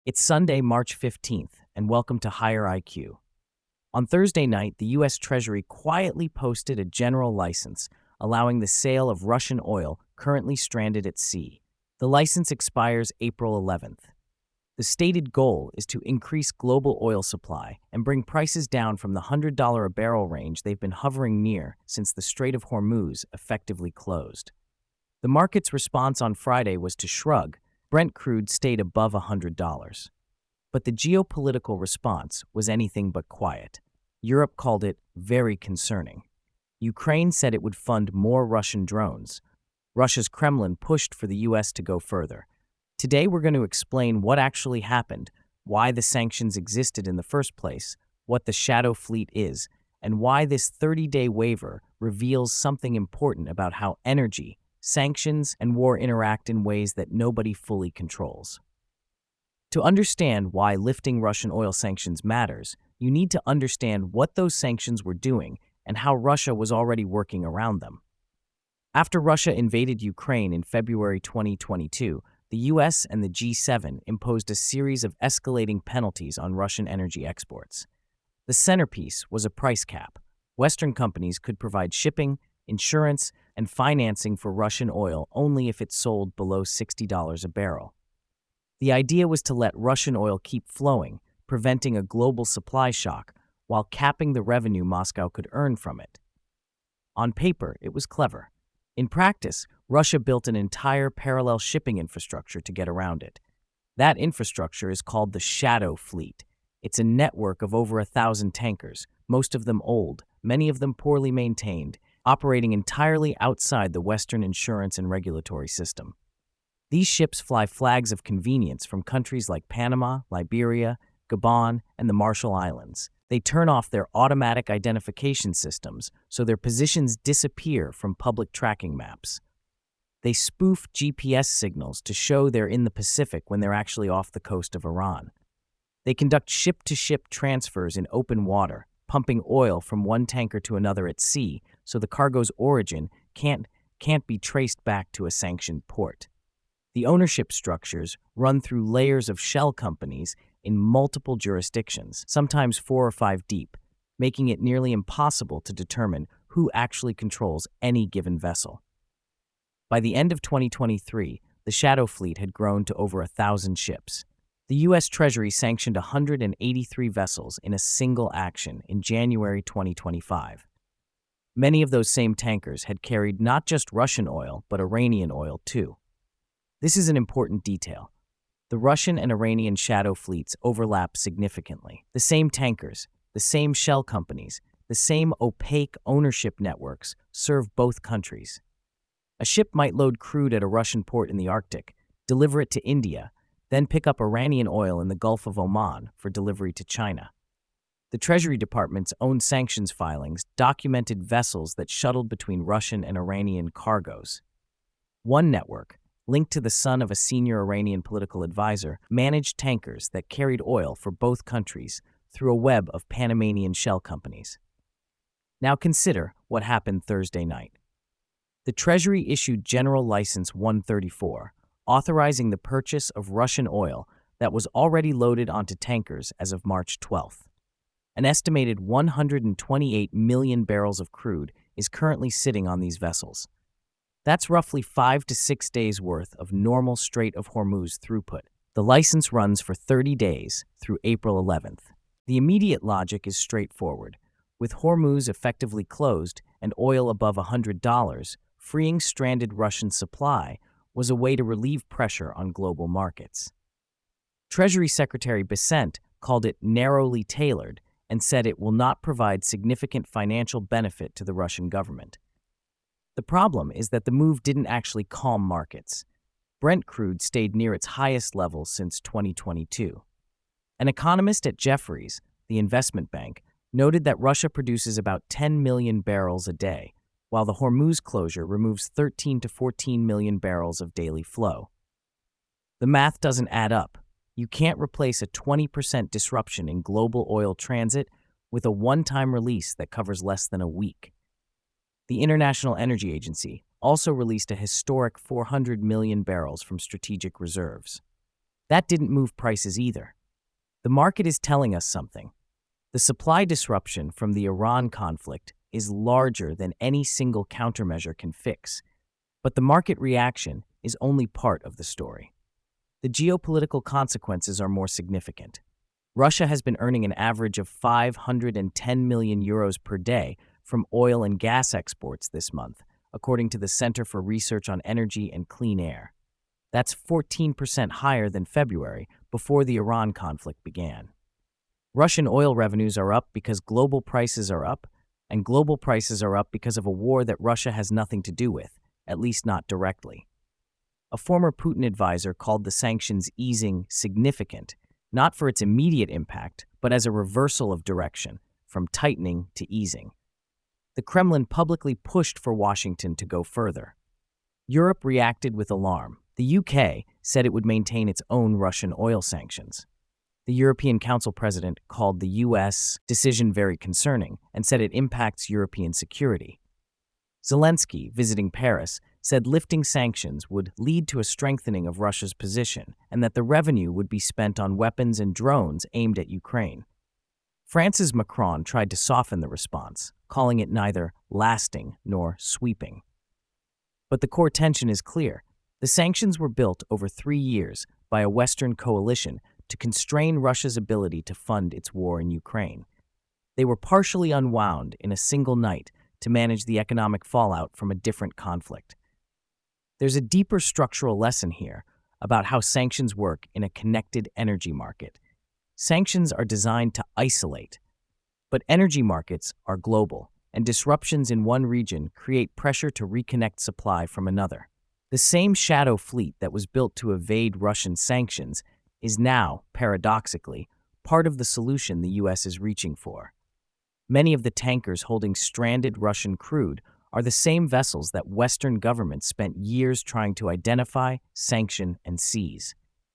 It's Sunday, March 15th, and welcome to Higher IQ. On Thursday night, the U.S. Treasury quietly posted a general license allowing the sale of Russian oil currently stranded at sea. The license expires April 11th. The stated goal is to increase global oil supply and bring prices down from the $100 a barrel range they've been hovering near since the Strait of Hormuz effectively closed. The market's response on Friday was to shrug. Brent crude stayed above $100. But the geopolitical response was anything but quiet. Europe called it very concerning. Ukraine said it would fund more Russian drones. Russia's Kremlin pushed for the U.S. to go further. Today we're going to explain what actually happened, why the sanctions existed in the first place, what the Shadow Fleet is, and why this 30-day waiver reveals something important about how energy, sanctions, and war interact in ways that nobody fully controls. To understand why lifting Russian oil sanctions matters, you need to understand what those sanctions were doing and how Russia was already working around them. After Russia invaded Ukraine in February 2022, the US and the G7 imposed a series of escalating penalties on Russian energy exports. The centerpiece was a price cap. Western companies could provide shipping, insurance, and financing for Russian oil only if it sold below $60 a barrel. The idea was to let Russian oil keep flowing, preventing a global supply shock, while capping the revenue Moscow could earn from it. On paper, it was clever. In practice, Russia built an entire parallel shipping infrastructure to get around it. That infrastructure is called the Shadow Fleet. It's a network of over 1,000 tankers, most of them old, many of them poorly maintained, operating entirely outside the Western insurance and regulatory system. These ships fly flags of convenience from countries like Panama, Liberia, Gabon, and the Marshall Islands. They turn off their automatic identification systems so their positions disappear from public tracking maps. They spoof GPS signals to show they're in the Pacific when they're actually off the coast of Iran. They conduct ship-to-ship transfers in open water, pumping oil from one tanker to another at sea so the cargo's origin can't be traced back to a sanctioned port. The ownership structures run through layers of shell companies in multiple jurisdictions, sometimes 4 or 5 deep, making it nearly impossible to determine who actually controls any given vessel. By the end of 2023, the Shadow Fleet had grown to over 1,000 ships. The U.S. Treasury sanctioned 183 vessels in a single action in January 2025. Many of those same tankers had carried not just Russian oil, but Iranian oil too. This is an important detail. The Russian and Iranian Shadow Fleets overlap significantly. The same tankers, the same shell companies, the same opaque ownership networks serve both countries. A ship might load crude at a Russian port in the Arctic, deliver it to India, then pick up Iranian oil in the Gulf of Oman for delivery to China. The Treasury Department's own sanctions filings documented vessels that shuttled between Russian and Iranian cargoes. One network, linked to the son of a senior Iranian political advisor, managed tankers that carried oil for both countries through a web of Panamanian shell companies. Now consider what happened Thursday night. The Treasury issued General License 134, authorizing the purchase of Russian oil that was already loaded onto tankers as of March 12th. An estimated 128 million barrels of crude is currently sitting on these vessels. That's roughly 5 to 6 days' worth of normal Strait of Hormuz throughput. The license runs for 30 days through April 11th. The immediate logic is straightforward. With Hormuz effectively closed and oil above $100, freeing stranded Russian supply was a way to relieve pressure on global markets. Treasury Secretary Bessent called it narrowly tailored and said it will not provide significant financial benefit to the Russian government. The problem is that the move didn't actually calm markets. Brent crude stayed near its highest level since 2022. An economist at Jefferies, the investment bank, noted that Russia produces about 10 million barrels a day, while the Hormuz closure removes 13 to 14 million barrels of daily flow. The math doesn't add up. You can't replace a 20% disruption in global oil transit with a one-time release that covers less than a week. The International Energy Agency also released a historic 400 million barrels from strategic reserves. That didn't move prices either. The market is telling us something. The supply disruption from the Iran conflict is larger than any single countermeasure can fix, but the market reaction is only part of the story. The geopolitical consequences are more significant. Russia has been earning an average of 510 million euros per day from oil and gas exports this month, according to the Center for Research on Energy and Clean Air. That's 14% higher than February, before the Iran conflict began. Russian oil revenues are up because global prices are up, and global prices are up because of a war that Russia has nothing to do with, at least not directly. A former Putin advisor called the sanctions easing significant, not for its immediate impact, but as a reversal of direction, from tightening to easing. The Kremlin publicly pushed for Washington to go further. Europe reacted with alarm. The UK said it would maintain its own Russian oil sanctions. The European Council president called the US decision very concerning and said it impacts European security. Zelensky, visiting Paris, said lifting sanctions would lead to a strengthening of Russia's position and that the revenue would be spent on weapons and drones aimed at Ukraine. France's Macron tried to soften the response, calling it neither lasting nor sweeping. But the core tension is clear. The sanctions were built over 3 years by a Western coalition to constrain Russia's ability to fund its war in Ukraine. They were partially unwound in a single night to manage the economic fallout from a different conflict. There's a deeper structural lesson here about how sanctions work in a connected energy market. Sanctions are designed to isolate, but energy markets are global, and disruptions in one region create pressure to reconnect supply from another. The same shadow fleet that was built to evade Russian sanctions is now, paradoxically, part of the solution the U.S. is reaching for. Many of the tankers holding stranded Russian crude are the same vessels that Western governments spent years trying to identify, sanction, and seize.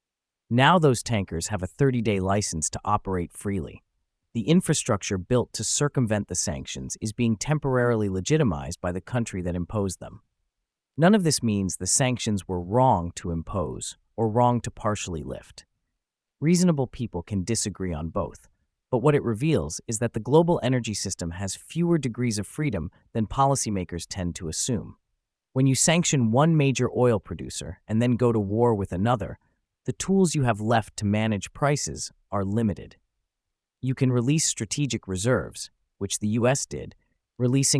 Now those tankers have a 30-day license to operate freely. The infrastructure built to circumvent the sanctions is being temporarily legitimized by the country that imposed them. None of this means the sanctions were wrong to impose or wrong to partially lift. Reasonable people can disagree on both, but what it reveals is that the global energy system has fewer degrees of freedom than policymakers tend to assume. When you sanction one major oil producer and then go to war with another, the tools you have left to manage prices are limited. You can release strategic reserves, which the U.S. did, releasing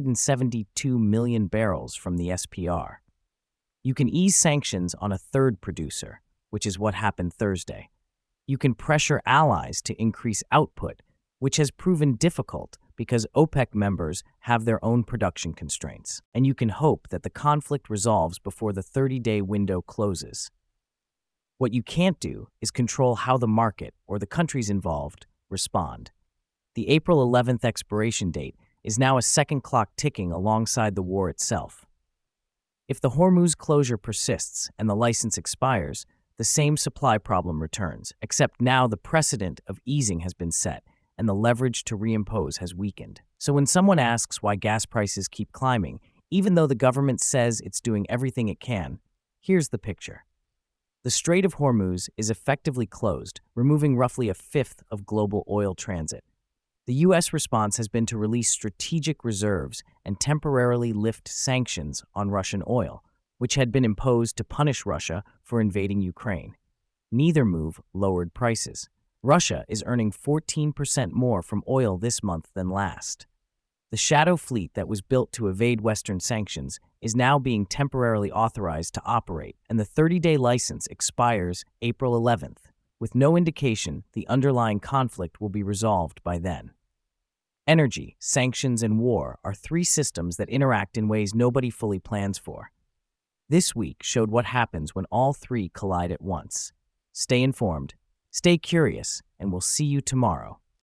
172 million barrels from the SPR. You can ease sanctions on a third producer, which is what happened Thursday. You can pressure allies to increase output, which has proven difficult because OPEC members have their own production constraints. And you can hope that the conflict resolves before the 30-day window closes. What you can't do is control how the market or the countries involved respond. The April 11th expiration date is now a second clock ticking alongside the war itself. If the Hormuz closure persists and the license expires, the same supply problem returns, except now the precedent of easing has been set and the leverage to reimpose has weakened. So when someone asks why gas prices keep climbing, even though the government says it's doing everything it can, here's the picture. The Strait of Hormuz is effectively closed, removing roughly a fifth of global oil transit. The U.S. response has been to release strategic reserves and temporarily lift sanctions on Russian oil, which had been imposed to punish Russia for invading Ukraine. Neither move lowered prices. Russia is earning 14% more from oil this month than last. The shadow fleet that was built to evade Western sanctions is now being temporarily authorized to operate, and the 30-day license expires April 11th, with no indication the underlying conflict will be resolved by then. Energy, sanctions, and war are three systems that interact in ways nobody fully plans for. This week showed what happens when all three collide at once. Stay informed, stay curious, and we'll see you tomorrow.